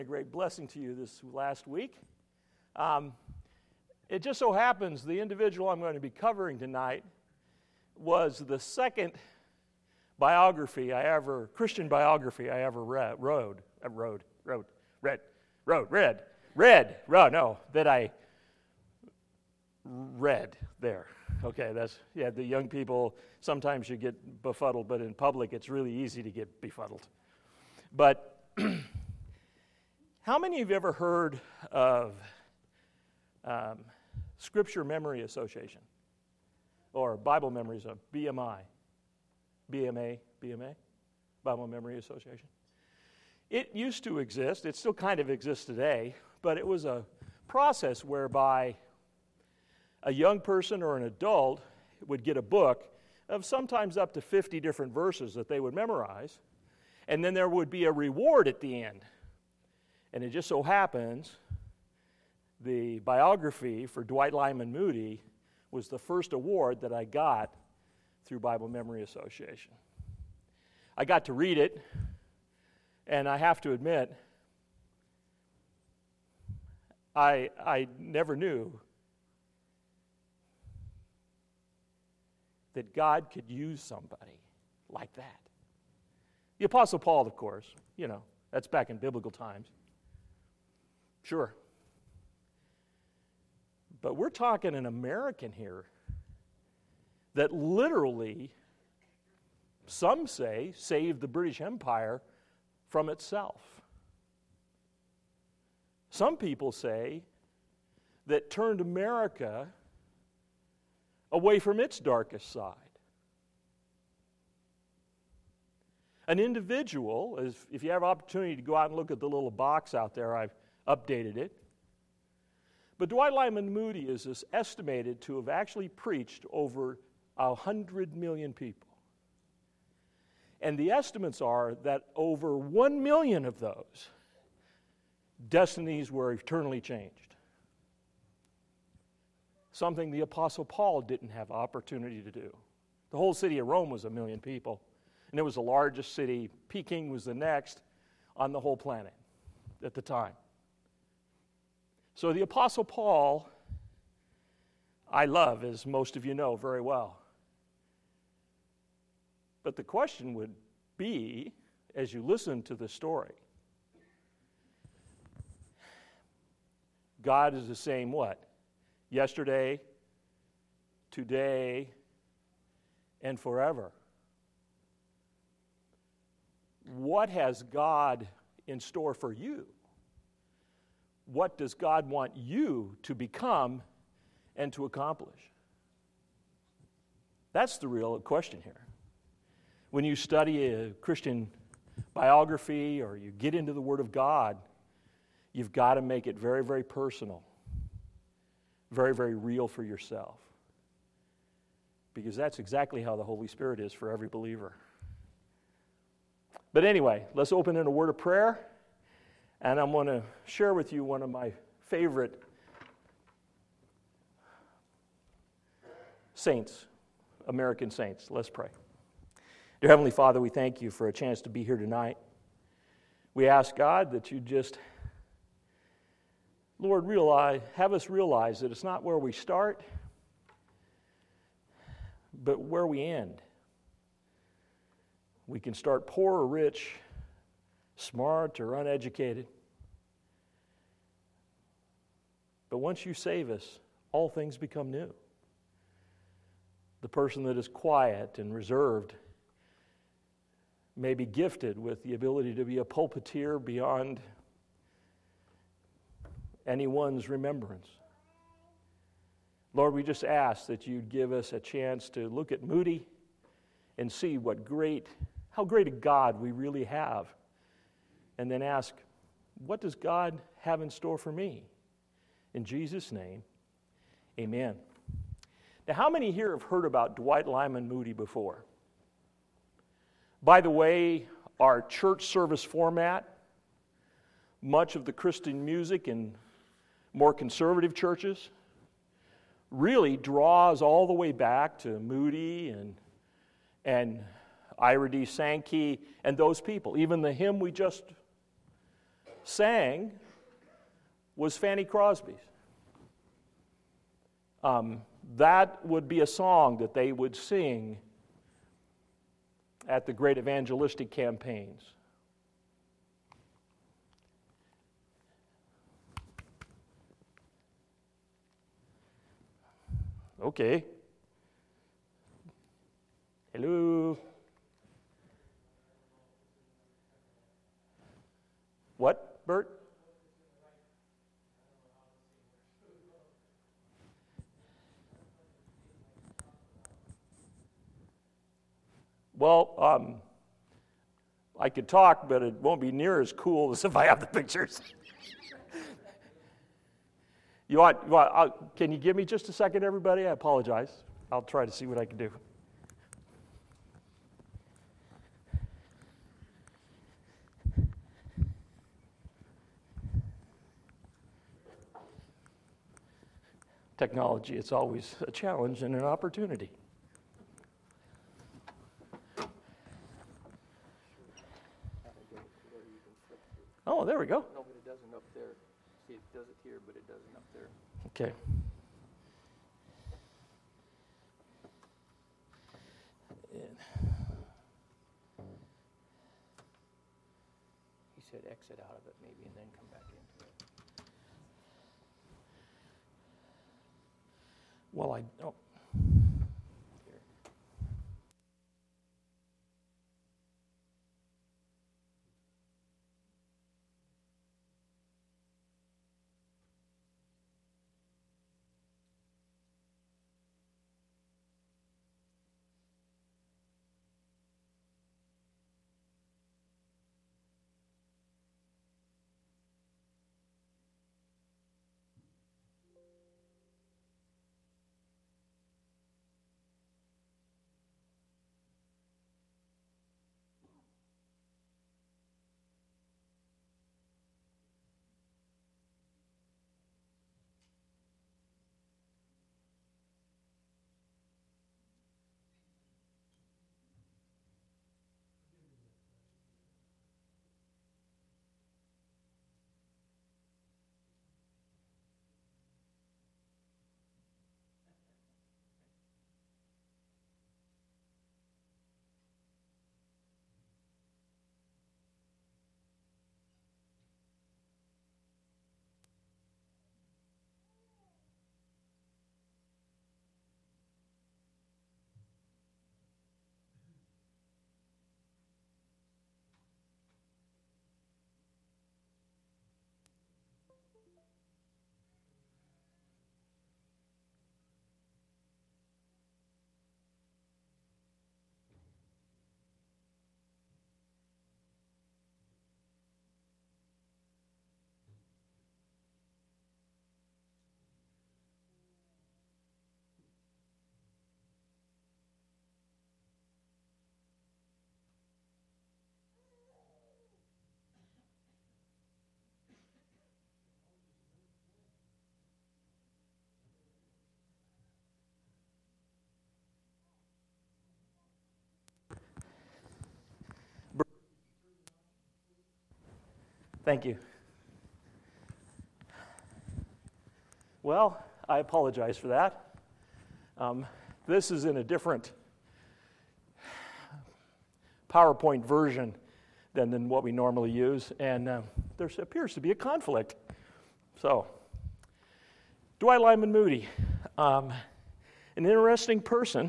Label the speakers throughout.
Speaker 1: A great blessing to you this last week. It just so happens the individual I'm going to be covering tonight was the second Christian biography I ever read there. Okay, the young people, sometimes you get befuddled, but in public it's really easy to get befuddled. But how many of you ever heard of Scripture Memory Association or Bible Memories of BMA, Bible Memory Association? It used to exist, it still kind of exists today, but it was a process whereby a young person or an adult would get a book of sometimes up to 50 different verses that they would memorize, and then there would be a reward at the end. And it just so happens the biography for Dwight Lyman Moody was the first award that I got through Bible Memory Association. I got to read it, and I have to admit, I never knew that God could use somebody like that. The Apostle Paul, of course, that's back in biblical times. Sure. But we're talking an American here that literally, some say, saved the British Empire from itself. Some people say that turned America away from its darkest side. An individual, if you have opportunity to go out and look at the little box out there, I've updated it. But Dwight Lyman Moody is estimated to have actually preached over 100 million people. And the estimates are that over 1 million of those destinies were eternally changed. Something the Apostle Paul didn't have opportunity to do. The whole city of Rome was 1 million people, and it was the largest city. Peking was the next on the whole planet at the time. So the Apostle Paul, I love, as most of you know very well. But the question would be, as you listen to the story, God is the same what? Yesterday, today, and forever. What has God in store for you? What does God want you to become and to accomplish? That's the real question here. When you study a Christian biography or you get into the Word of God, you've got to make it very, very personal, very, very real for yourself. Because that's exactly how the Holy Spirit is for every believer. But anyway, let's open in a word of prayer. And I'm going to share with you one of my favorite saints, American saints. Let's pray. Dear Heavenly Father, we thank you for a chance to be here tonight. We ask, God, that you just, Lord, have us realize that it's not where we start, but where we end. We can start poor or rich, smart or uneducated. But once you save us, all things become new. The person that is quiet and reserved may be gifted with the ability to be a pulpiteer beyond anyone's remembrance. Lord, we just ask that you'd give us a chance to look at Moody and see how great a God we really have. And then ask, what does God have in store for me? In Jesus' name, amen. Now, how many here have heard about Dwight Lyman Moody before? By the way, our church service format, much of the Christian music in more conservative churches, really draws all the way back to Moody and Ira D. Sankey and those people. Even the hymn we just sang was Fanny Crosby's. That would be a song that they would sing at the great evangelistic campaigns. Okay. Hello. What, Bert? Well, I could talk, but it won't be near as cool as if I have the pictures. Can you give me just a second, everybody? I apologize. I'll try to see what I can do. Technology, it's always a challenge and an opportunity. Oh, there we go.
Speaker 2: No, but it doesn't up there. See, it does it here, but it doesn't up there.
Speaker 1: Okay.
Speaker 2: He said exit out of it maybe and then come back into it.
Speaker 1: Well,
Speaker 2: Here.
Speaker 1: Thank you. Well, I apologize for that. This is in a different PowerPoint version than what we normally use, and there appears to be a conflict. So, Dwight Lyman Moody, an interesting person.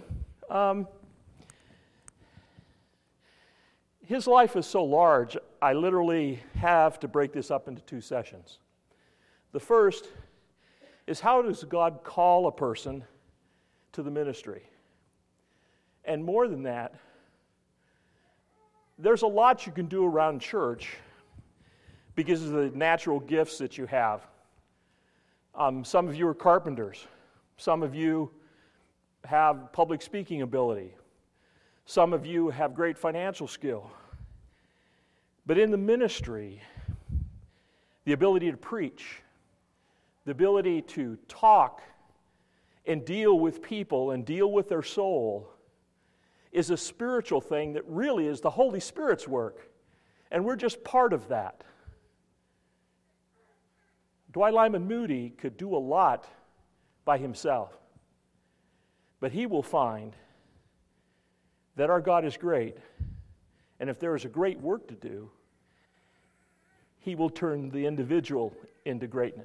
Speaker 1: His life is so large, I literally have to break this up into two sessions. The first is, how does God call a person to the ministry? And more than that, there's a lot you can do around church because of the natural gifts that you have. Some of you are carpenters. Some of you have public speaking ability. Some of you have great financial skill. But in the ministry, the ability to preach, the ability to talk and deal with people and deal with their soul is a spiritual thing that really is the Holy Spirit's work. And we're just part of that. Dwight Lyman Moody could do a lot by himself, but he will find that our God is great, and if there is a great work to do, he will turn the individual into greatness.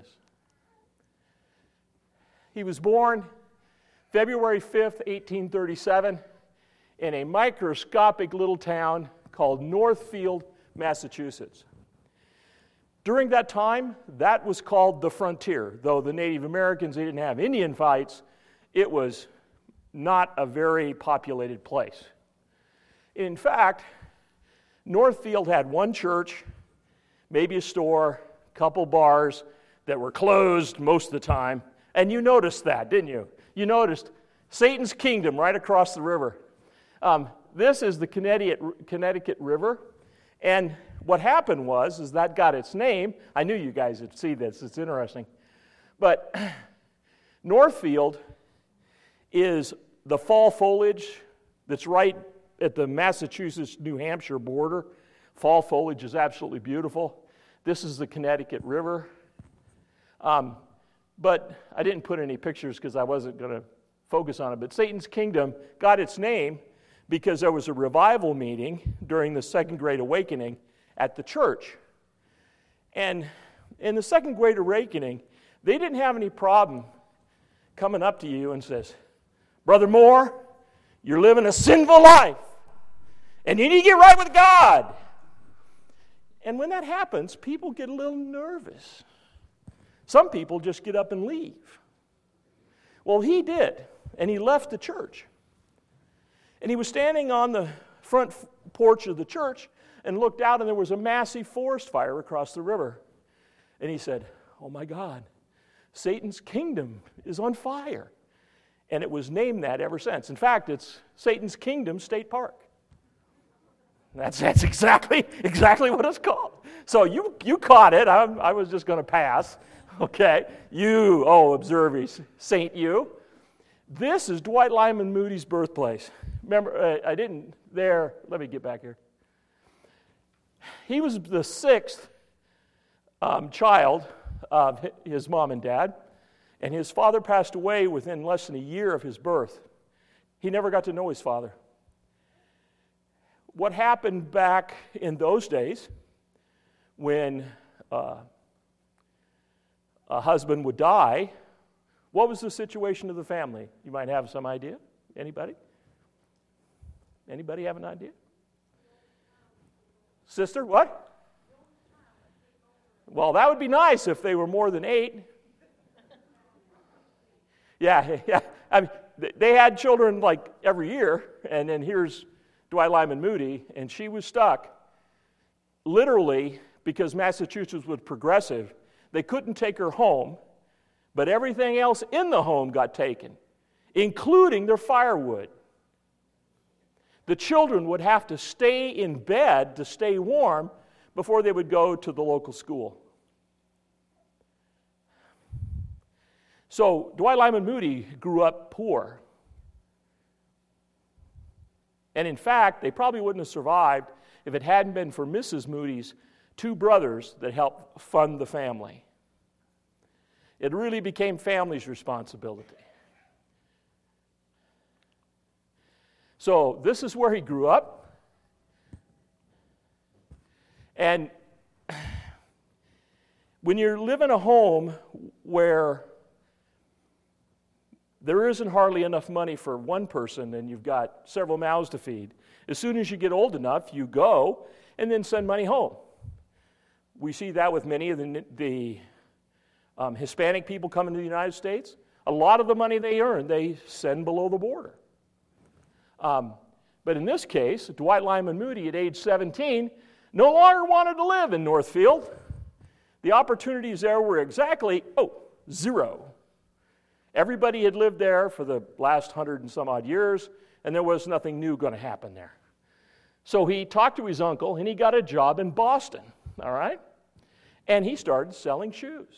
Speaker 1: He was born February 5th, 1837, in a microscopic little town called Northfield, Massachusetts. During that time, that was called the frontier. Though the Native Americans, they didn't have Indian fights, it was not a very populated place. In fact, Northfield had one church, maybe a store, a couple bars that were closed most of the time. And you noticed that, didn't you? You noticed Satan's Kingdom right across the river. This is the Connecticut River. And what happened was that got its name. I knew you guys would see this. It's interesting. But Northfield is the fall foliage that's right at the Massachusetts-New Hampshire border. Fall foliage is absolutely beautiful. This is the Connecticut River. But I didn't put any pictures because I wasn't going to focus on it. But Satan's Kingdom got its name because there was a revival meeting during the Second Great Awakening at the church. And in the Second Great Awakening, they didn't have any problem coming up to you and says, Brother Moore, you're living a sinful life, and you need to get right with God. And when that happens, people get a little nervous. Some people just get up and leave. Well, he did, and he left the church. And he was standing on the front porch of the church and looked out, and there was a massive forest fire across the river. And he said, oh my God, Satan's Kingdom is on fire. And it was named that ever since. In fact, it's Satan's Kingdom State Park. That's exactly what it's called. So you caught it. I was just going to pass. Okay. Observers, Saint you. This is Dwight Lyman Moody's birthplace. Remember, let me get back here. He was the sixth child of his mom and dad, and his father passed away within less than a year of his birth. He never got to know his father. What happened back in those days when a husband would die, what was the situation of the family? You might have some idea. Anybody? Anybody have an idea? Sister, what? Well, that would be nice if they were more than 8. Yeah. I mean, they had children like every year, and then here's Dwight Lyman Moody, and she was stuck. Literally, because Massachusetts was progressive, they couldn't take her home, but everything else in the home got taken, including their firewood. The children would have to stay in bed to stay warm before they would go to the local school. So Dwight Lyman Moody grew up poor. And in fact, they probably wouldn't have survived if it hadn't been for Mrs. Moody's 2 brothers that helped fund the family. It really became family's responsibility. So this is where he grew up. And when you live in a home where there isn't hardly enough money for one person and you've got several mouths to feed, as soon as you get old enough, you go and then send money home. We see that with many of the Hispanic people coming to the United States. A lot of the money they earn, they send below the border. But in this case, Dwight Lyman Moody at age 17 no longer wanted to live in Northfield. The opportunities there were exactly, 0. Everybody had lived there for the last 100 and some odd years, and there was nothing new going to happen there. So he talked to his uncle, and he got a job in Boston, all right? And he started selling shoes.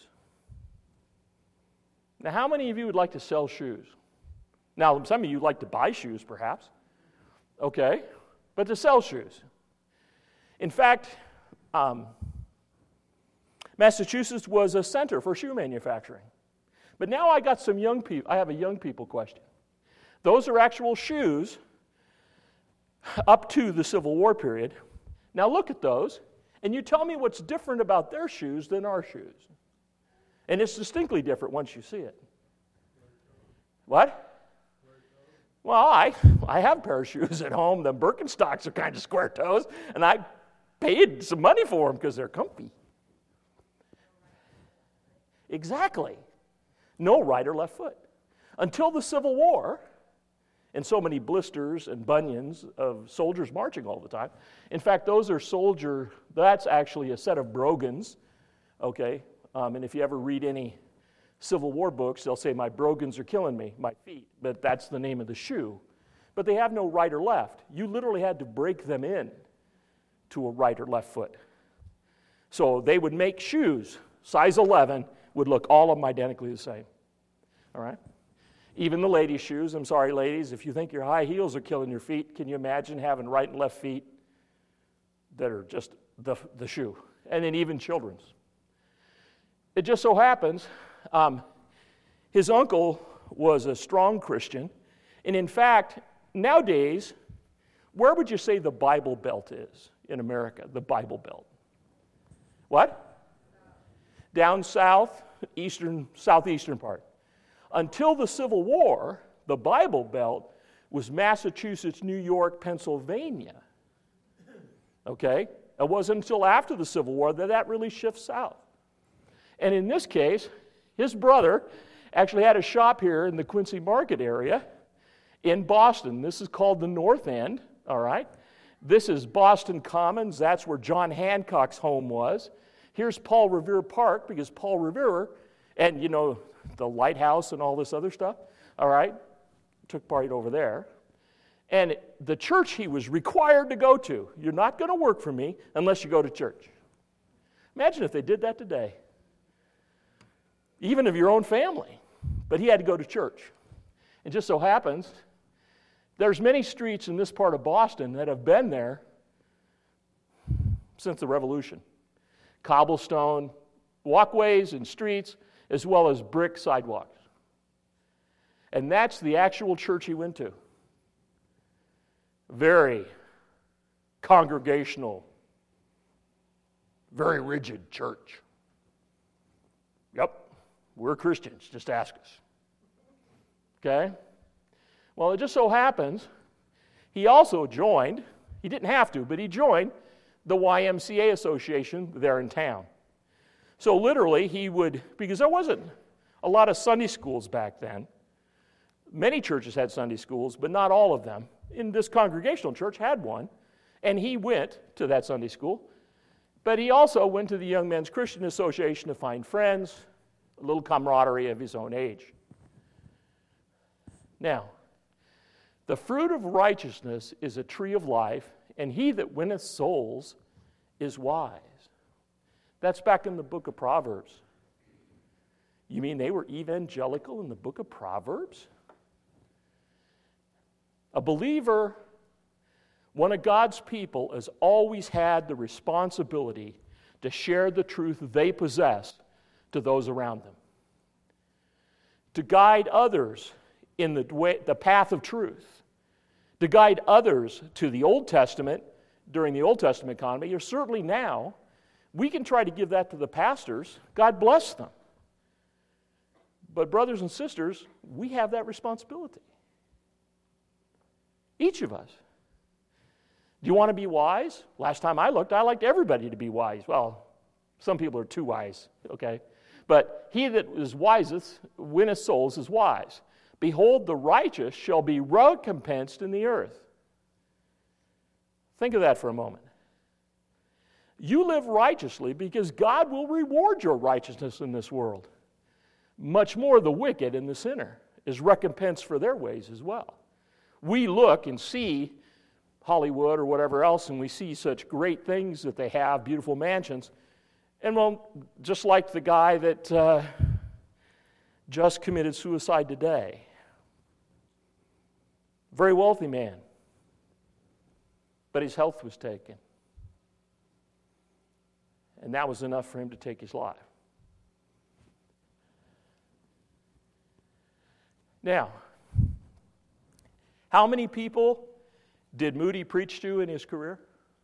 Speaker 1: Now, how many of you would like to sell shoes? Now, some of you like to buy shoes, perhaps. Okay, but to sell shoes. In fact, Massachusetts was a center for shoe manufacturing. But now I got some young people. I have a young people question. Those are actual shoes up to the Civil War period. Now look at those, and you tell me what's different about their shoes than our shoes. And it's distinctly different once you see it. What? Well, I have a pair of shoes at home. The Birkenstocks are kind of square toes, and I paid some money for them because they're comfy. Exactly. No right or left foot. Until the Civil War, and so many blisters and bunions of soldiers marching all the time. In fact, that's actually a set of brogans, okay? And if you ever read any Civil War books, they'll say, my brogans are killing me, my feet. But that's the name of the shoe. But they have no right or left. You literally had to break them in to a right or left foot. So they would make shoes, size 11, would look all of them identically the same. All right? Even the ladies' shoes, I'm sorry, ladies, if you think your high heels are killing your feet, can you imagine having right and left feet that are just the shoe? And then even children's. It just so happens his uncle was a strong Christian, and in fact, nowadays, where would you say the Bible Belt is in America, the Bible Belt? What? Down south, southeastern part. Until the Civil War, the Bible Belt was Massachusetts, New York, Pennsylvania. Okay? It wasn't until after the Civil War that really shifts south. And in this case, his brother actually had a shop here in the Quincy Market area in Boston. This is called the North End, all right? This is Boston Commons. That's where John Hancock's home was. Here's Paul Revere Park, because Paul Revere, and you know, the lighthouse and all this other stuff, all right, took part over there. And the church he was required to go to, you're not going to work for me unless you go to church. Imagine if they did that today. Even of your own family. But he had to go to church. It just so happens, there's many streets in this part of Boston that have been there since the Revolution. Cobblestone walkways and streets, as well as brick sidewalks. And that's the actual church he went to. Very congregational, very rigid church. Yep, we're Christians, just ask us. Okay? Well, it just so happens he also joined, he didn't have to, but he joined the YMCA association there in town. So literally he would, because there wasn't a lot of Sunday schools back then. Many churches had Sunday schools, but not all of them. In this congregational church had one, and he went to that Sunday school. But he also went to the Young Men's Christian Association to find friends, a little camaraderie of his own age. Now, the fruit of righteousness is a tree of life, and he that winneth souls is wise. That's back in the book of Proverbs. You mean they were evangelical in the book of Proverbs? A believer, one of God's people, has always had the responsibility to share the truth they possess to those around them. To guide others in the path of truth. To guide others to the Old Testament during the Old Testament economy, or certainly now. We can try to give that to the pastors. God bless them. But brothers and sisters, we have that responsibility. Each of us. Do you want to be wise? Last time I looked, I liked everybody to be wise. Well, some people are too wise, okay? But he that is wisest, winneth souls, is wise. Behold, the righteous shall be recompensed in the earth. Think of that for a moment. You live righteously because God will reward your righteousness in this world. Much more the wicked and the sinner is recompensed for their ways as well. We look and see Hollywood or whatever else, and we see such great things that they have, beautiful mansions. And well, just like the guy that just committed suicide today. Very wealthy man. But his health was taken. And that was enough for him to take his life. Now, how many people did Moody preach to in his career?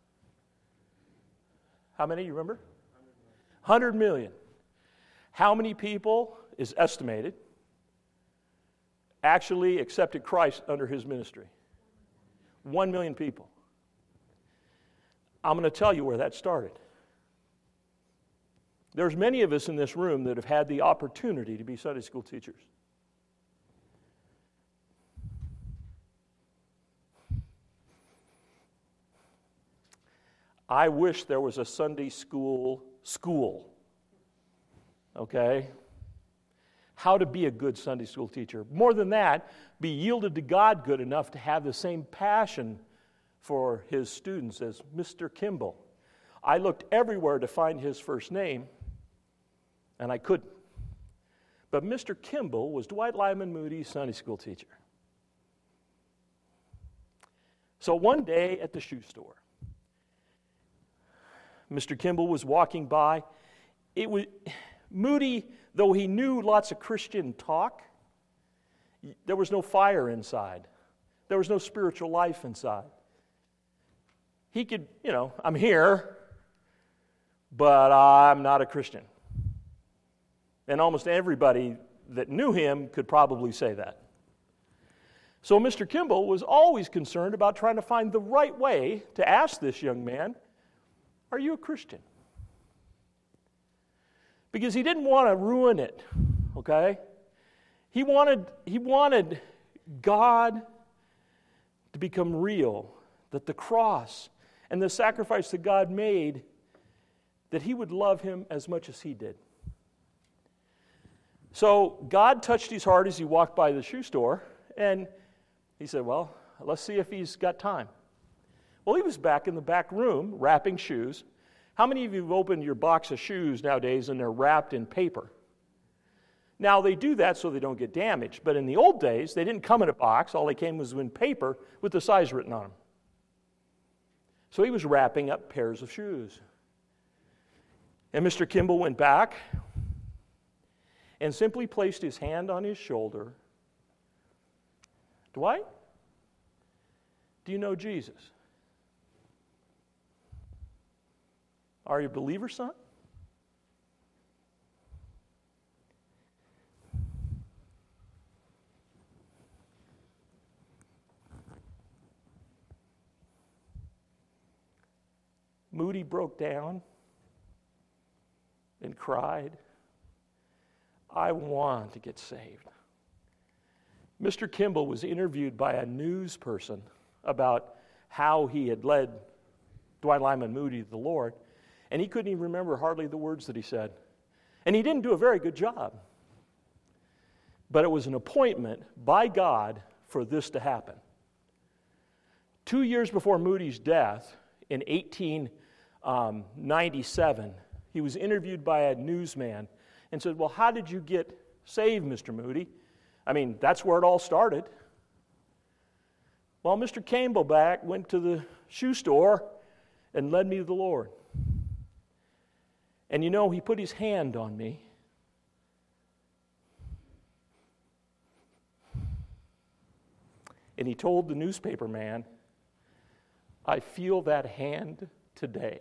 Speaker 1: How many, you remember? 100 million. How many people, is estimated, actually accepted Christ under his ministry? 1 million people. I'm going to tell you where that started. There's many of us in this room that have had the opportunity to be Sunday school teachers. I wish there was a Sunday school, okay? How to be a good Sunday school teacher. More than that, be yielded to God good enough to have the same passion for his students as Mr. Kimball. I looked everywhere to find his first name, and I couldn't. But Mr. Kimball was Dwight Lyman Moody's Sunday school teacher. So one day at the shoe store, Mr. Kimball was walking by. Moody, though he knew lots of Christian talk, there was no fire inside. There was no spiritual life inside. He could, I'm here, but I'm not a Christian. And almost everybody that knew him could probably say that. So Mr. Kimball was always concerned about trying to find the right way to ask this young man, are you a Christian? Because he didn't want to ruin it, okay? He wanted God to become real, that the cross and the sacrifice that God made, that he would love him as much as he did. So God touched his heart as he walked by the shoe store, and he said, well, let's see if he's got time. Well, he was back in the back room wrapping shoes. How many of you have opened your box of shoes nowadays and they're wrapped in paper? Now, they do that so they don't get damaged, but in the old days, they didn't come in a box. All they came was in paper with the size written on them. So he was wrapping up pairs of shoes. And Mr. Kimball went back and simply placed his hand on his shoulder. Dwight, do you know Jesus? Are you a believer, son? Moody broke down and cried, I want to get saved. Mr. Kimball was interviewed by a news person about how he had led Dwight Lyman Moody to the Lord, and he couldn't even remember hardly the words that he said. And he didn't do a very good job. But it was an appointment by God for this to happen. 2 years before Moody's death, in 1897, he was interviewed by a newsman and said, well, how did you get saved, Mr. Moody? I mean, that's where it all started. Well, Mr. Kimball went to the shoe store and led me to the Lord. And he put his hand on me. And he told the newspaper man, I feel that hand today.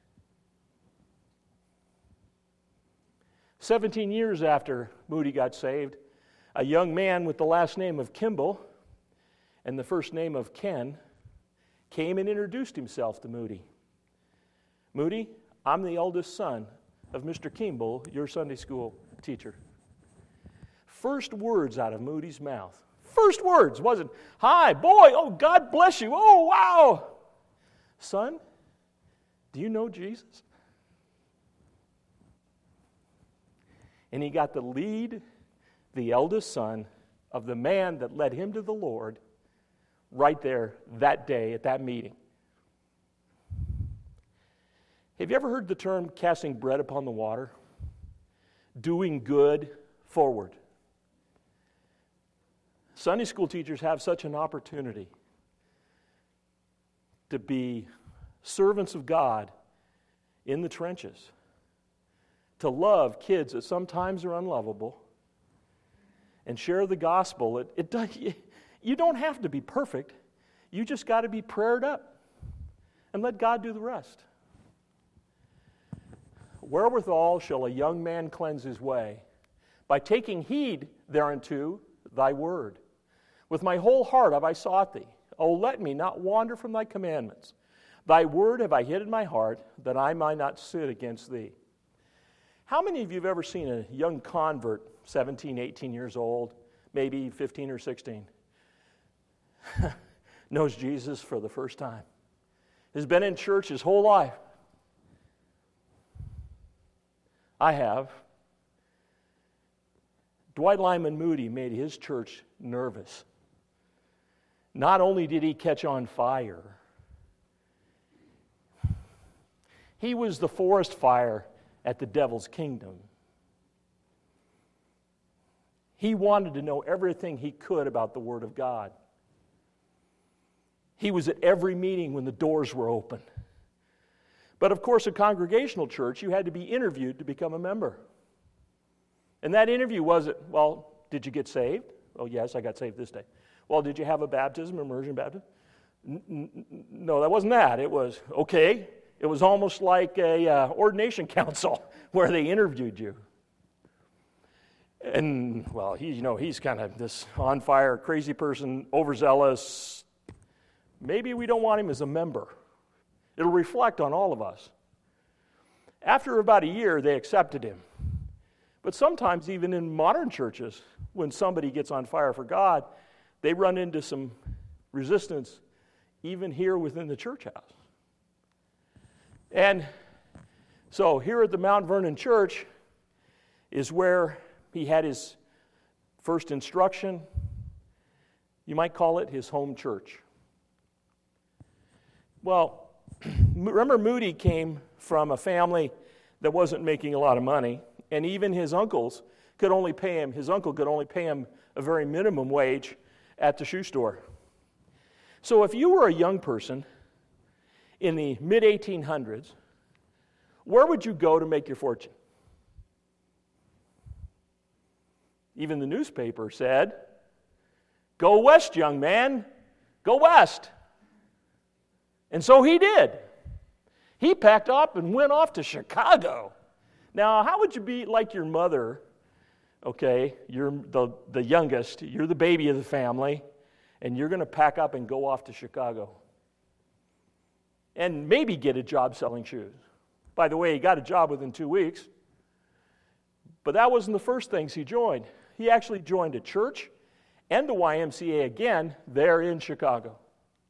Speaker 1: 17 years after Moody got saved, a young man with the last name of Kimball and the first name of Ken came and introduced himself to Moody. Moody, I'm the eldest son of Mr. Kimball, your Sunday school teacher. First words out of Moody's mouth. First words wasn't, hi, boy, oh, God bless you, oh, wow. Son, do you know Jesus? And he got to lead the eldest son of the man that led him to the Lord right there that day at that meeting. Have you ever heard the term casting bread upon the water? Doing good forward. Sunday school teachers have such an opportunity to be servants of God in the trenches. to love kids that sometimes are unlovable and share the gospel. You don't have to be perfect. You just got to be prayed up and let God do the rest. Wherewithal shall a young man cleanse his way? By taking heed thereunto thy word. With my whole heart have I sought thee. O let me not wander from thy commandments. Thy word have I hid in my heart, that I might not sin against thee. How many of you have ever seen a young convert, 17, 18 years old, maybe 15 or 16, knows Jesus for the first time? Has been in church his whole life? I have. Dwight Lyman Moody made his church nervous. Not only did he catch on fire, he was the forest fire at the devil's kingdom. He wanted to know everything he could about the Word of God. He was at every meeting when the doors were open. But of course, a congregational church, you had to be interviewed to become a member. And that interview wasn't, well, did you get saved? Oh, yes, I got saved this day. Well, did you have a baptism, immersion baptism? No, that wasn't that. It was, okay. It was almost like a ordination council where they interviewed you. And, well, he's kind of this on-fire, crazy person, overzealous. Maybe we don't want him as a member. It'll reflect on all of us. After about a year, they accepted him. But sometimes, even in modern churches, when somebody gets on fire for God, they run into some resistance, even here within the church house. And so here at the Mount Vernon Church is where he had his first instruction. You might call it his home church. Well, remember Moody came from a family that wasn't making a lot of money, and even his uncles could only pay him, his uncle could only pay him a very minimum wage at the shoe store. So if you were a young person in the mid-1800s, where would you go to make your fortune? Even the newspaper said, "Go west, young man, go west." And so he did. He packed up and went off to Chicago. Now, how would you be like your mother? Okay, you're the youngest, you're the baby of the family, and you're going to pack up and go off to Chicago. And maybe get a job selling shoes. By the way, he got a job within 2 weeks. But that wasn't the first things he joined. He actually joined a church and the YMCA again there in Chicago.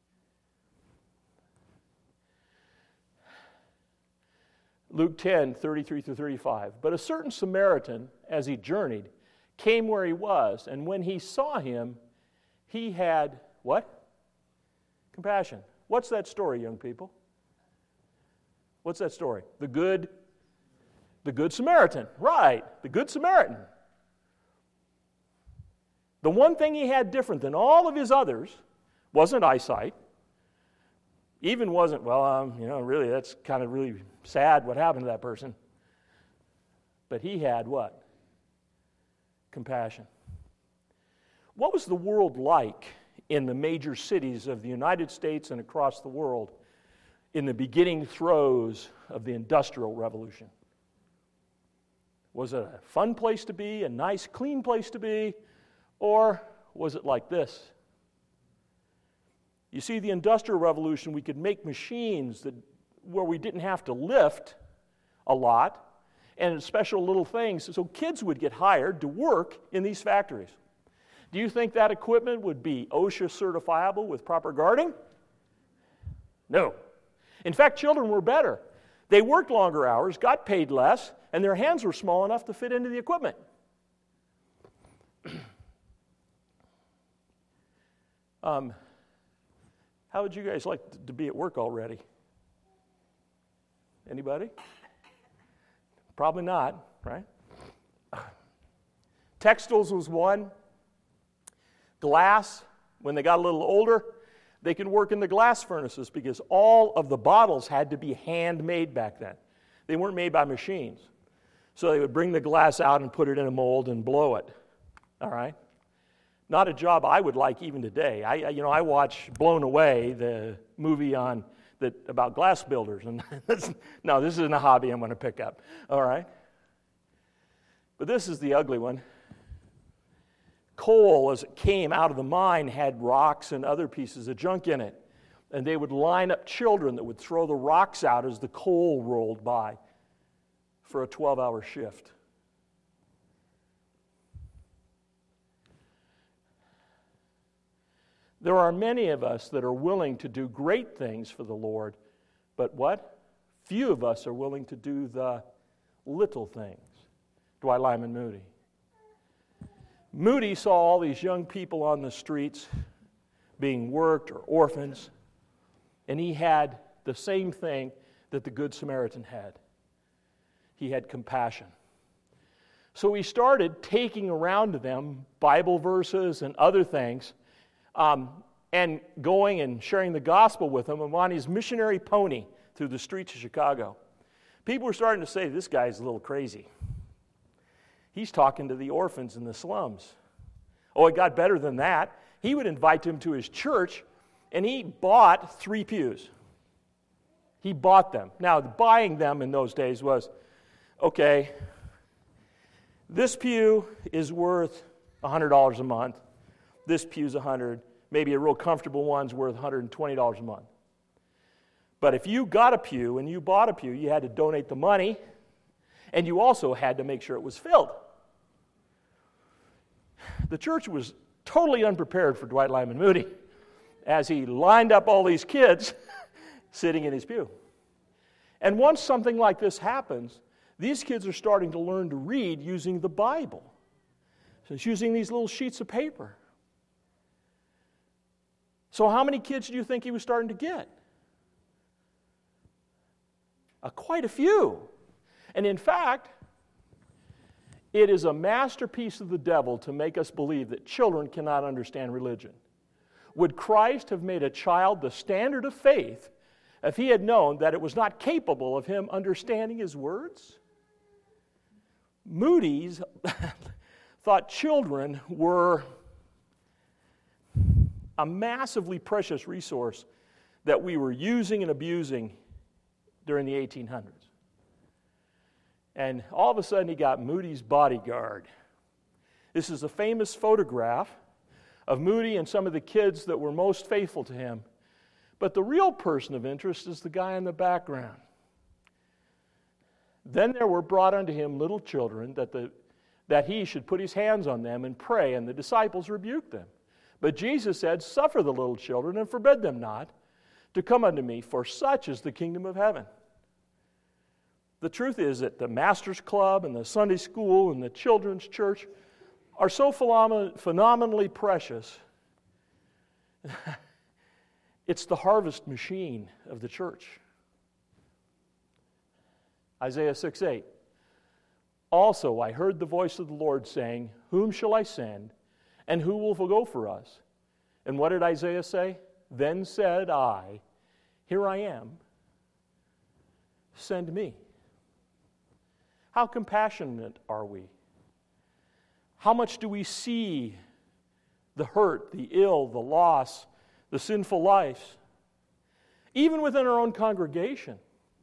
Speaker 1: Luke 10, 33 through 35. But a certain Samaritan, as he journeyed, came where he was, and when he saw him, he had, what? Compassion. What's that story, young people? What's that story? The Good Samaritan. Right, the Good Samaritan. The one thing he had different than all of his others wasn't eyesight. Even wasn't, really, that's kind of really sad what happened to that person. But he had what? Compassion. What was the world like in the major cities of the United States and across the world in the beginning throes of the Industrial Revolution? Was it a fun place to be, a nice, clean place to be, or was it like this? You see, the Industrial Revolution, we could make machines where we didn't have to lift a lot, and special little things, so kids would get hired to work in these factories. Do you think that equipment would be OSHA certifiable with proper guarding? No. In fact, children were better. They worked longer hours, got paid less, and their hands were small enough to fit into the equipment. How would you guys like to be at work already? Anybody? Probably not, right? Textiles was one. Glass, when they got a little older, they could work in the glass furnaces because all of the bottles had to be handmade back then. They weren't made by machines. So they would bring the glass out and put it in a mold and blow it. All right? Not a job I would like even today. I watch Blown Away, the movie about glass builders, and no, this isn't a hobby I'm going to pick up. All right? But this is the ugly one. Coal, as it came out of the mine, had rocks and other pieces of junk in it. And they would line up children that would throw the rocks out as the coal rolled by for a 12-hour shift. There are many of us that are willing to do great things for the Lord, but what? Few of us are willing to do the little things. Dwight Lyman Moody. Moody saw all these young people on the streets being worked or orphans, and he had the same thing that the Good Samaritan had. He had compassion. So he started taking around to them Bible verses and other things, and going and sharing the gospel with them on his missionary pony through the streets of Chicago. People were starting to say, this guy's a little crazy. He's talking to the orphans in the slums. Oh, it got better than that. He would invite them to his church, and he bought 3 pews. He bought them. Now, buying them in those days was, okay, this pew is worth $100 a month. This pew's $100. Maybe a real comfortable one's worth $120 a month. But if you got a pew and you bought a pew, you had to donate the money, and you also had to make sure it was filled. The church was totally unprepared for Dwight Lyman Moody as he lined up all these kids sitting in his pew. And once something like this happens, these kids are starting to learn to read using the Bible. So it's using these little sheets of paper. So how many kids do you think he was starting to get? Quite a few. And in fact, it is a masterpiece of the devil to make us believe that children cannot understand religion. Would Christ have made a child the standard of faith if he had known that it was not capable of him understanding his words? Moody's thought children were a massively precious resource that we were using and abusing during the 1800s. And all of a sudden he got Moody's bodyguard. This is a famous photograph of Moody and some of the kids that were most faithful to him. But the real person of interest is the guy in the background. Then there were brought unto him little children that he should put his hands on them and pray, and the disciples rebuked them. But Jesus said, suffer the little children and forbid them not to come unto me, for such is the kingdom of heaven. The truth is that the Master's Club and the Sunday School and the Children's Church are so phenomenally precious. It's the harvest machine of the church. Isaiah 6:8. Also I heard the voice of the Lord saying, whom shall I send, and who will go for us? And what did Isaiah say? Then said I, here I am, send me. How compassionate are we? How much do we see the hurt, the ill, the loss, the sinful lives, even within our own congregation?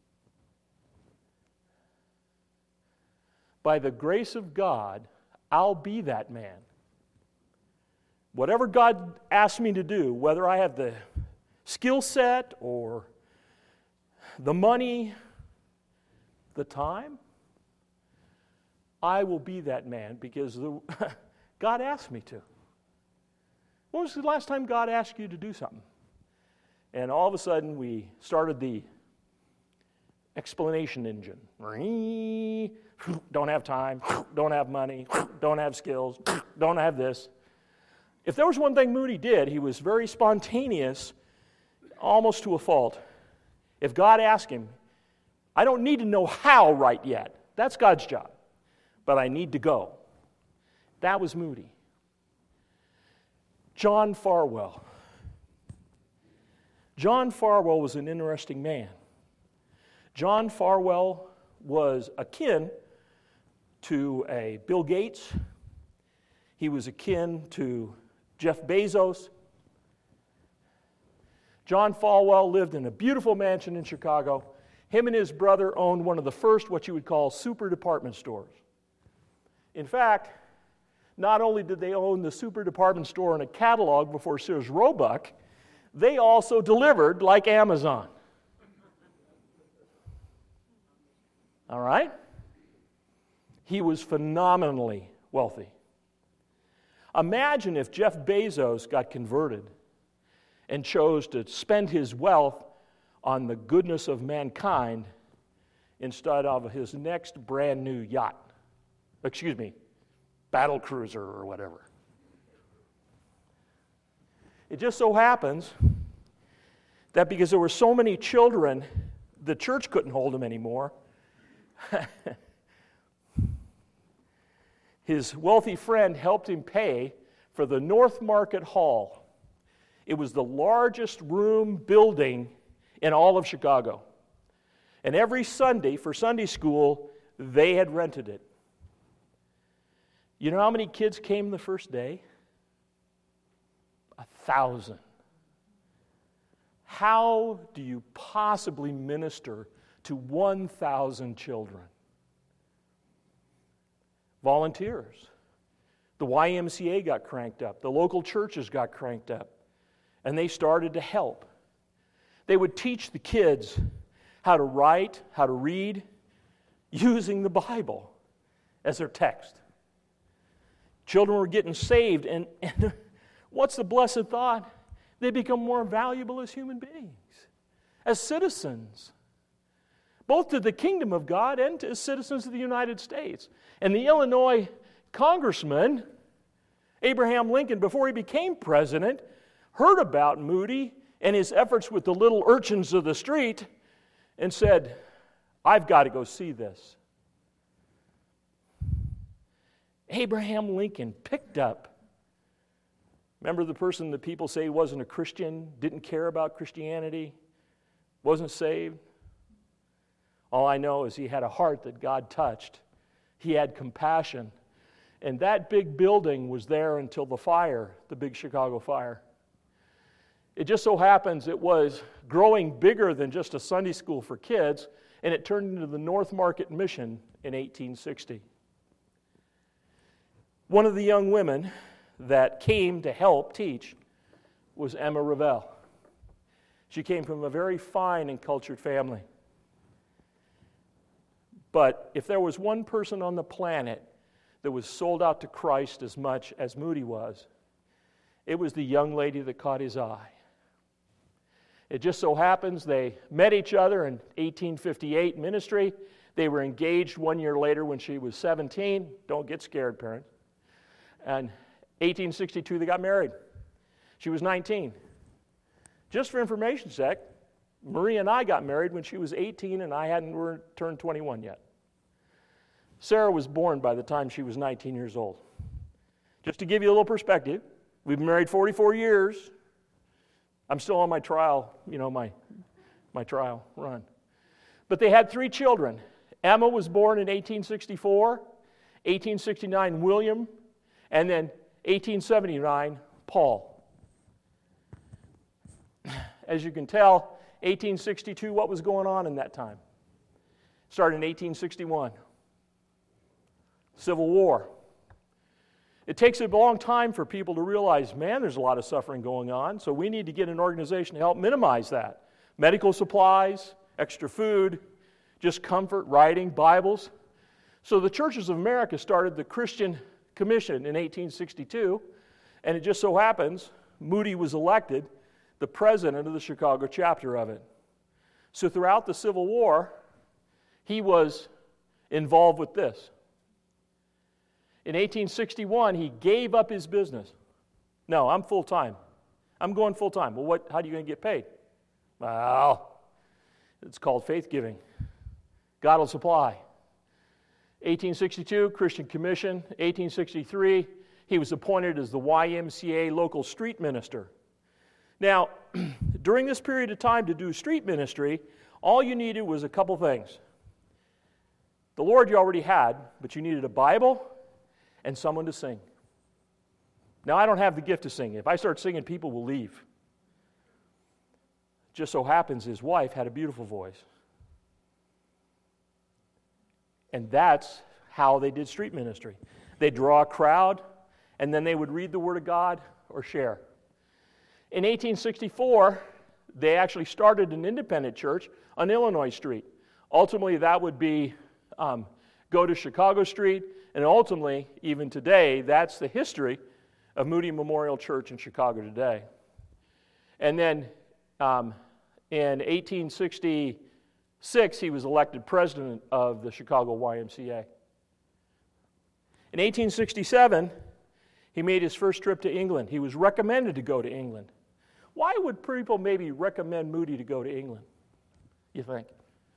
Speaker 1: By the grace of God, I'll be that man. Whatever God asks me to do, whether I have the skill set or the money, the time, I will be that man because God asked me to. When was the last time God asked you to do something? And all of a sudden we started the explanation engine. Don't have time, don't have money, don't have skills, don't have this. If there was one thing Moody did, he was very spontaneous, almost to a fault. If God asked him, I don't need to know how right yet. That's God's job. But I need to go. That was Moody. John Farwell. John Farwell was an interesting man. John Farwell was akin to a Bill Gates. He was akin to Jeff Bezos. John Falwell lived in a beautiful mansion in Chicago. Him and his brother owned one of the first, what you would call, super department stores. In fact, not only did they own the super department store and a catalog before Sears Roebuck, they also delivered like Amazon. All right? He was phenomenally wealthy. Imagine if Jeff Bezos got converted and chose to spend his wealth on the goodness of mankind instead of his next brand new yacht. Battle cruiser or whatever. It just so happens that because there were so many children, the church couldn't hold them anymore. His wealthy friend helped him pay for the North Market Hall. It was the largest room building in all of Chicago. And every Sunday, for Sunday school, they had rented it. You know how many kids came the first day? 1,000. How do you possibly minister to 1,000 children? Volunteers. The YMCA got cranked up. The local churches got cranked up. And they started to help. They would teach the kids how to write, how to read, using the Bible as their text. Children were getting saved, and what's the blessed thought? They become more valuable as human beings, as citizens, both to the kingdom of God and as citizens of the United States. And the Illinois congressman, Abraham Lincoln, before he became president, heard about Moody and his efforts with the little urchins of the street and said, I've got to go see this. Abraham Lincoln picked up. Remember the person that people say wasn't a Christian, didn't care about Christianity, wasn't saved? All I know is he had a heart that God touched. He had compassion. And that big building was there until the fire, the big Chicago fire. It just so happens it was growing bigger than just a Sunday school for kids, and it turned into the North Market Mission in 1860. One of the young women that came to help teach was Emma Revelle. She came from a very fine and cultured family. But if there was one person on the planet that was sold out to Christ as much as Moody was, it was the young lady that caught his eye. It just so happens they met each other in 1858 ministry. They were engaged 1 year later when she was 17. Don't get scared, parents. And 1862 they got married. She was 19. Just for information's sake, Marie and I got married when she was 18 and I hadn't turned 21 yet. Sarah was born by the time she was 19 years old. Just to give you a little perspective, we've been married 44 years. I'm still on my trial, my trial run. But they had 3 children. Emma was born in 1864, 1869 William, and then 1879 Paul. As you can tell, 1862, what was going on in that time? Started in 1861. Civil War. It takes a long time for people to realize, man, there's a lot of suffering going on, so we need to get an organization to help minimize that. Medical supplies, extra food, just comfort, writing, Bibles. So the Churches of America started the Christian Commission in 1862, and it just so happens Moody was elected the president of the Chicago chapter of it. So throughout the Civil War, he was involved with this. In 1861, he gave up his business. No, I'm full-time. I'm going full-time. Well, how are you going to get paid? Well, it's called faith giving. God will supply. 1862, Christian Commission. 1863, he was appointed as the YMCA local street minister. Now, during this period of time to do street ministry, all you needed was a couple things. The Lord you already had, but you needed a Bible and someone to sing. Now, I don't have the gift to sing. If I start singing, people will leave. Just so happens his wife had a beautiful voice. And that's how they did street ministry. They'd draw a crowd, and then they would read the Word of God or share. In 1864, they actually started an independent church on Illinois Street. Ultimately, that would be go to Chicago Street, and ultimately, even today, that's the history of Moody Memorial Church in Chicago today. And then in 1866, he was elected president of the Chicago YMCA. In 1867, he made his first trip to England. He was recommended to go to England. Why would people maybe recommend Moody to go to England, you think?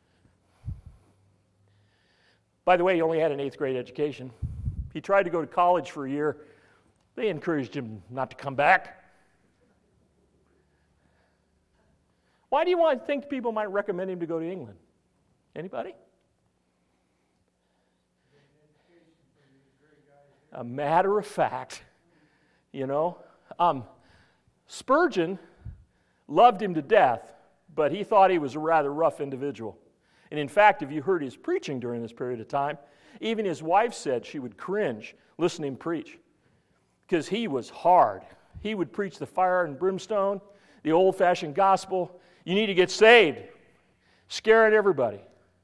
Speaker 1: By the way, he only had an 8th grade education. He tried to go to college for a year. They encouraged him not to come back. Why do you think people might recommend him to go to England? Anybody? A matter of fact, Spurgeon loved him to death, but he thought he was a rather rough individual. And in fact, if you heard his preaching during this period of time, even his wife said she would cringe listening to him preach because he was hard. He would preach the fire and brimstone, the old-fashioned gospel. You need to get saved, scaring everybody.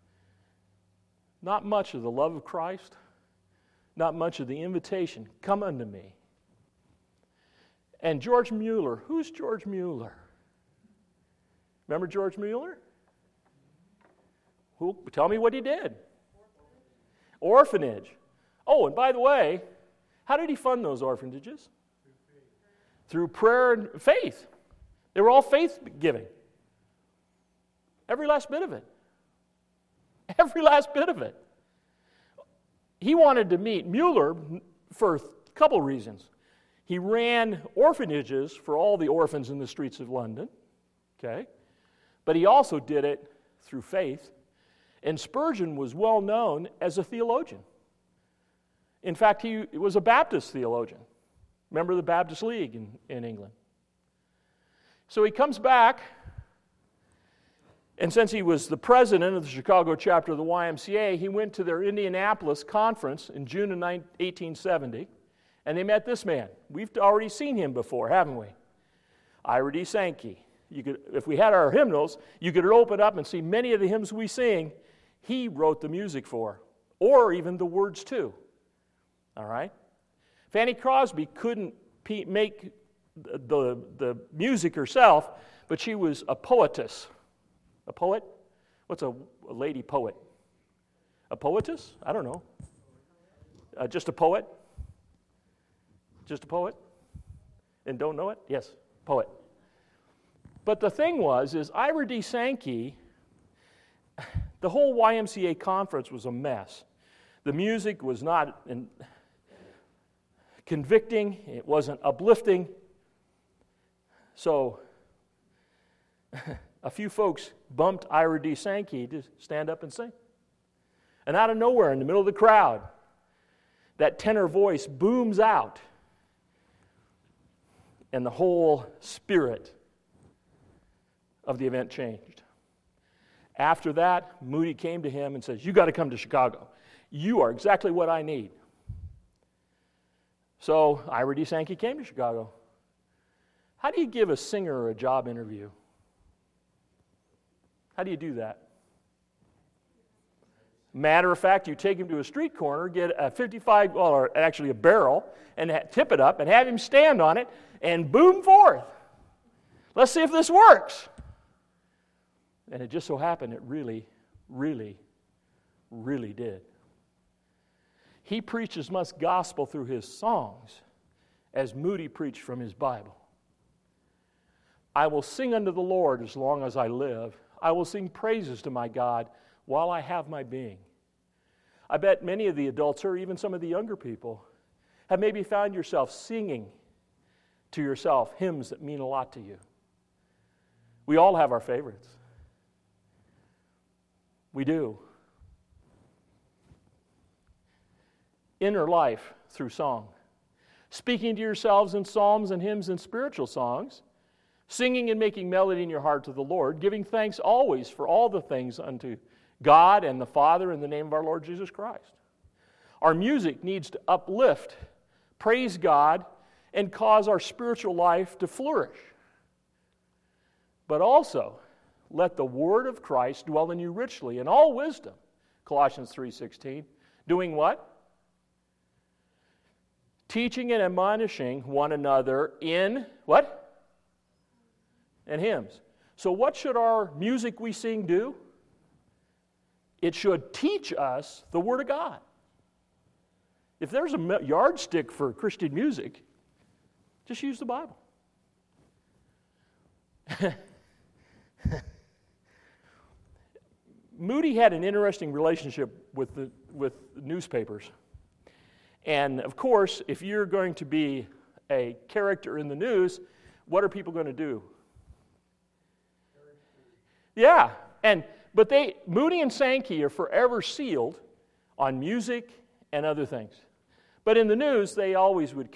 Speaker 1: Not much of the love of Christ, not much of the invitation, come unto me. And George Mueller, who's George Mueller? Remember George Mueller? Tell me what he did. Orphanage. Oh, and by the way, how did he fund those orphanages? Through prayer and faith. They were all faith-giving. Every last bit of it. Every last bit of it. He wanted to meet Mueller for a couple reasons. He ran orphanages for all the orphans in the streets of London, okay? But he also did it through faith. And Spurgeon was well known as a theologian. In fact, he was a Baptist theologian, member of the Baptist League in England. So he comes back, and since he was the president of the Chicago chapter of the YMCA, he went to their Indianapolis conference in June of 1870, and they met this man. We've already seen him before, haven't we? Ira D. Sankey. If we had our hymnals, you could open up and see many of the hymns we sing, he wrote the music for, or even the words to. All right? Fanny Crosby couldn't make the music herself, but she was a poetess. A poet? What's a lady poet? A poetess? I don't know. Just a poet? Just a poet? And don't know it? Yes, poet. But the thing is Ira D. Sankey, the whole YMCA conference was a mess. The music was not convicting. It wasn't uplifting. So a few folks bumped Ira D. Sankey to stand up and sing. And out of nowhere, in the middle of the crowd, that tenor voice booms out. And the whole spirit of the event changed. After that, Moody came to him and says, "You got to come to Chicago. You are exactly what I need." So Ira D. Sankey came to Chicago. How do you give a singer a job interview? How do you do that? Matter of fact, you take him to a street corner, get a 55, or actually a barrel, and tip it up and have him stand on it and boom forth. Let's see if this works. And it just so happened it really, really, really did. He preached as much gospel through his songs as Moody preached from his Bible. I will sing unto the Lord as long as I live. I will sing praises to my God while I have my being. I bet many of the adults, or even some of the younger people, have maybe found yourself singing to yourself hymns that mean a lot to you. We all have our favorites. We do. inner life through song. Speaking to yourselves in psalms and hymns and spiritual songs, singing and making melody in your heart to the Lord, giving thanks always for all the things unto God and the Father in the name of our Lord Jesus Christ. Our music needs to uplift, praise God, and cause our spiritual life to flourish. But also, let the word of Christ dwell in you richly in all wisdom. Colossians 3:16. Doing what? Teaching and admonishing one another in what? And hymns. So what should our music we sing do? It should teach us the Word of God. If there's a yardstick for Christian music, just use the Bible. Moody had an interesting relationship with newspapers. And of course, if you're going to be a character in the news, what are people going to do? Yeah, but Moody and Sankey are forever sealed on music and other things. But in the news, they always would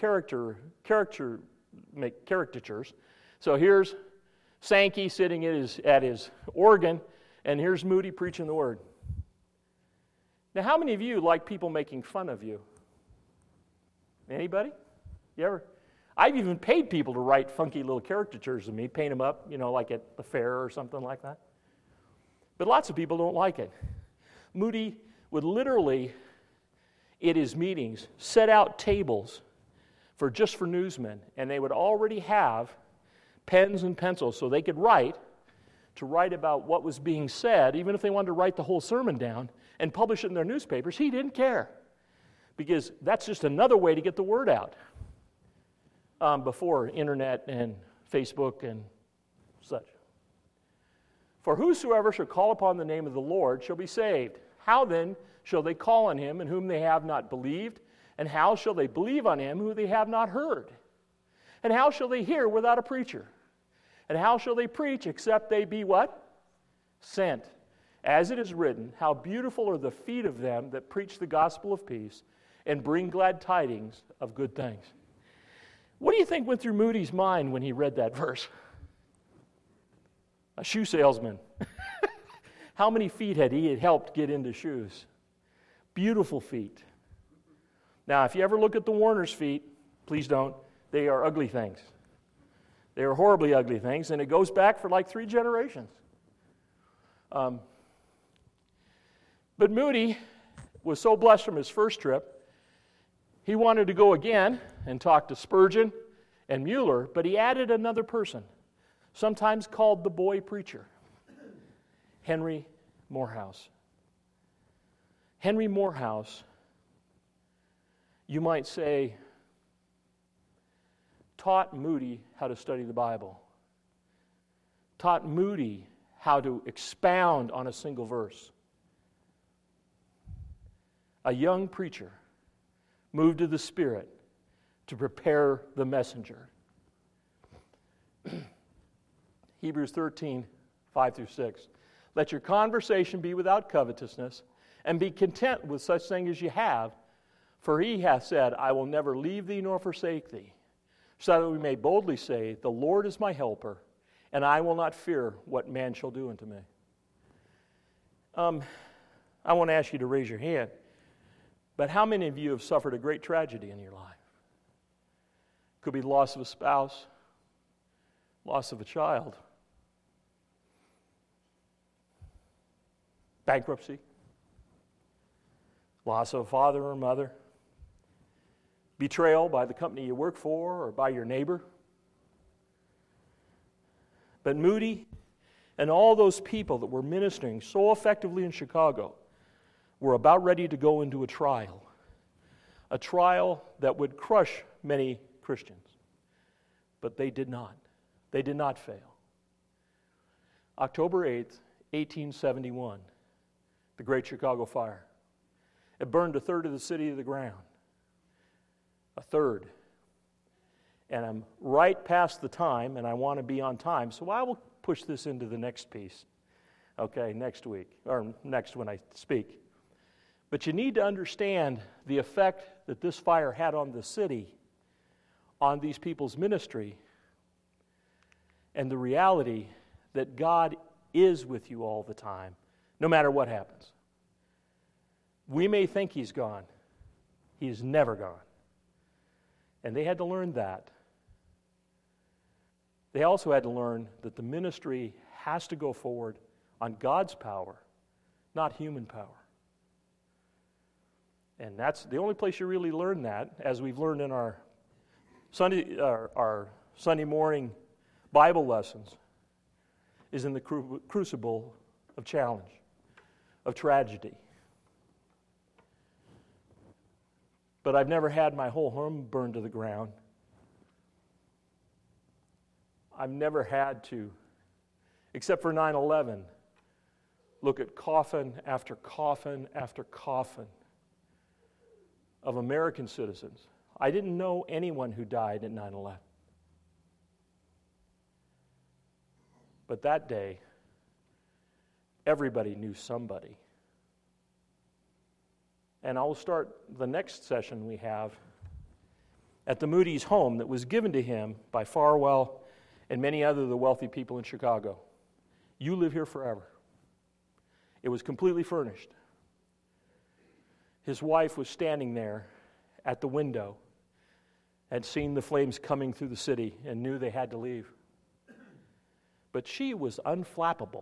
Speaker 1: make caricatures. So here's Sankey sitting at his organ, and here's Moody preaching the word. Now, how many of you like people making fun of you? Anybody? You ever? I've even paid people to write funky little caricatures of me, paint them up, like at the fair or something like that. But lots of people don't like it. Moody would literally, at his meetings, set out tables for newsmen, and they would already have pens and pencils so they could write about what was being said, even if they wanted to write the whole sermon down and publish it in their newspapers. He didn't care, because that's just another way to get the word out before internet and Facebook and such. For whosoever shall call upon the name of the Lord shall be saved. How then shall they call on him in whom they have not believed? And how shall they believe on him who they have not heard? And how shall they hear without a preacher? And how shall they preach except they be what? Sent. As it is written, how beautiful are the feet of them that preach the gospel of peace and bring glad tidings of good things. What do you think went through Moody's mind when he read that verse? A shoe salesman. How many feet had he helped get into shoes? Beautiful feet. Now, if you ever look at the Warner's feet, please don't. They are ugly things. They are horribly ugly things, and it goes back for like 3 generations. But Moody was so blessed from his first trip, he wanted to go again and talk to Spurgeon and Mueller, but he added another person, sometimes called the boy preacher, Henry Morehouse. Henry Morehouse, you might say, taught Moody how to study the Bible, taught Moody how to expound on a single verse. A young preacher moved to the Spirit to prepare the messenger. Hebrews 13, 5-6. Let your conversation be without covetousness, and be content with such things as you have, for he hath said, I will never leave thee nor forsake thee, so that we may boldly say, the Lord is my helper, and I will not fear what man shall do unto me. I won't ask you to raise your hand, but how many of you have suffered a great tragedy in your life? Could be the loss of a spouse, loss of a child, bankruptcy, loss of a father or mother, betrayal by the company you work for or by your neighbor. But Moody and all those people that were ministering so effectively in Chicago were about ready to go into a trial that would crush many Christians. But they did not. They did not fail. October 8th, 1871, the Great Chicago Fire. It burned a third of the city to the ground. A third. And I'm right past the time, and I want to be on time, so I will push this into the next piece, okay, next week, or next when I speak. But you need to understand the effect that this fire had on the city, on these people's ministry, and the reality that God is with you all the time, no matter what happens. We may think He's gone. He is never gone. And they had to learn that. They also had to learn that the ministry has to go forward on God's power, not human power. And that's the only place you really learn that, as we've learned in our Sunday morning Bible lessons, is in the crucible of challenge, of tragedy. But I've never had my whole home burned to the ground. I've never had to, except for 9/11, look at coffin after coffin after coffin of American citizens. I didn't know anyone who died at 9/11. But that day, everybody knew somebody. And I'll start the next session we have at the Moody's home that was given to him by Farwell and many other of the wealthy people in Chicago. You live here forever. It was completely furnished. His wife was standing there at the window, had seen the flames coming through the city and knew they had to leave. But she was unflappable.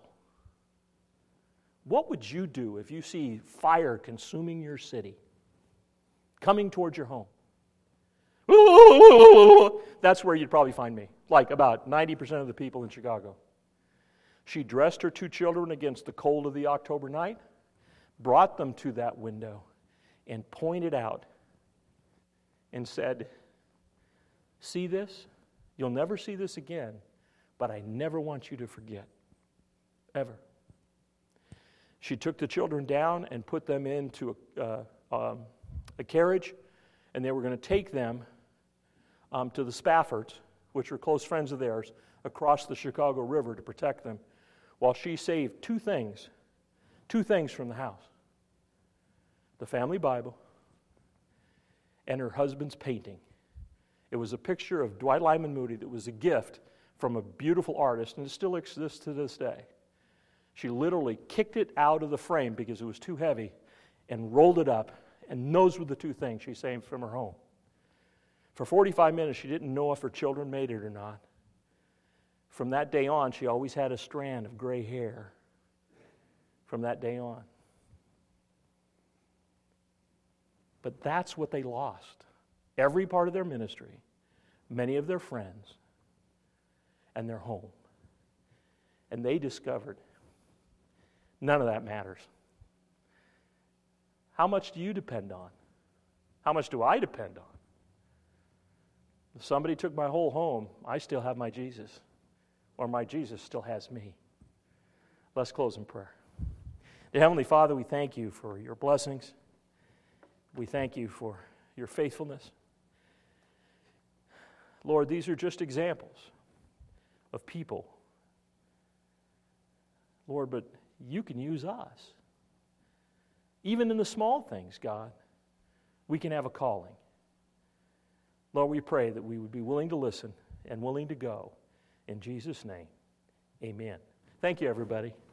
Speaker 1: What would you do if you see fire consuming your city, coming towards your home? That's where you'd probably find me, like about 90% of the people in Chicago. She dressed her 2 children against the cold of the October night, brought them to that window, and pointed out and said, "See this? You'll never see this again, but I never want you to forget, ever." She took the children down and put them into a carriage, and they were going to take them to the Spaffords, which were close friends of theirs, across the Chicago River to protect them, while she saved two things from the house: the family Bible and her husband's painting. It was a picture of Dwight Lyman Moody that was a gift from a beautiful artist, and it still exists to this day. She literally kicked it out of the frame because it was too heavy and rolled it up, and those were the 2 things she saved from her home. For 45 minutes, she didn't know if her children made it or not. From that day on, she always had a strand of gray hair from that day on. But that's what they lost. Every part of their ministry, many of their friends, and their home. And they discovered none of that matters. How much do you depend on? How much do I depend on? If somebody took my whole home, I still have my Jesus, or my Jesus still has me. Let's close in prayer. Dear Heavenly Father, we thank you for your blessings. We thank you for your faithfulness. Lord, these are just examples of people. Lord, but you can use us. Even in the small things, God, we can have a calling. Lord, we pray that we would be willing to listen and willing to go. In Jesus' name, amen. Thank you, everybody.